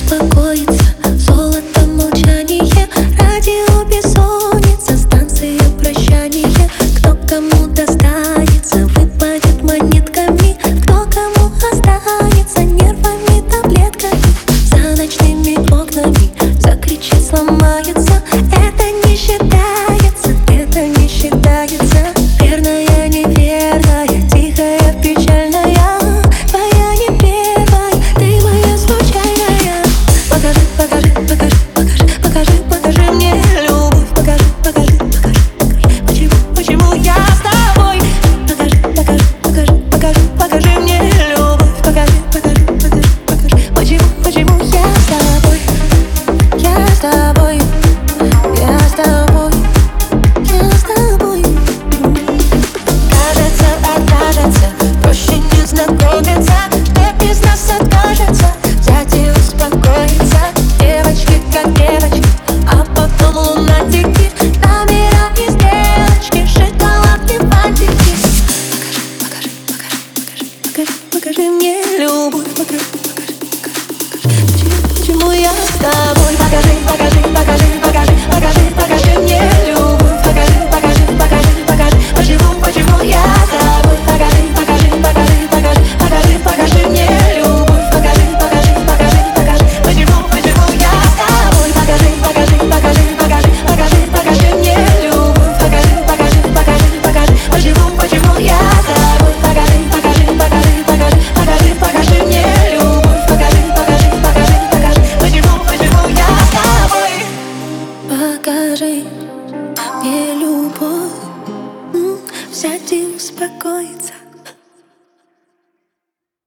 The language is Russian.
успокоится, золото молчание, радио бессонница, станция прощания. Кто кому достанется, выпадет монетками, кто кому останется нервами, таблетками. За ночными окнами закричит, сломается. Это не считается, это не считается. Верная, неверная, тихая, печальная, твоя не первая, ты моя случайная. Покажи, покажи, покажи, покажи, покажи, покажи мне любовь. Покажи, покажи, покажи, покажи, почему я с тобой. Покажи, покажи, покажи, покажи, покажи мне любовь. Покажи, покажи, покажи, покажи, почему я с тобой. Я с тобой, я с тобой, я с тобой. Кажется, окажется, проще не знакомиться, кто без нас откажется взять и успокоиться. Девочки как девочки, а потом лунатики, номера и стрелочки, шоколадки, бантики. Покажи, покажи, покажи, покажи, покажи мне любовь. Покажи, покажи, покажи, почему я с тобой. Покажи, покажи, покажи, покажи, покажи, покажи мне любовь. Покажи, покажи, покажи, покажи, почему я с тобой. Покажи, покажи, покажи, покажи, покажи, покажи мне любовь. Покажи, покажи, покажи, покажи, почему я с тобой. Покажи, покажи, покажи, покажи, покажи, покажи мне любовь. Покажи, покажи, покажи, покажи, почему я с тобой. Покажи, покажи, покажи, покажи, покажи, покажи мне любовь. Покажи, покажи, покажи, покажи, почему я с тобой. Покажи мне любовь, взять и успокоиться.